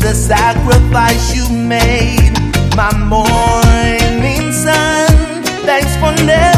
the sacrifice you made. My morning sun, thanks for never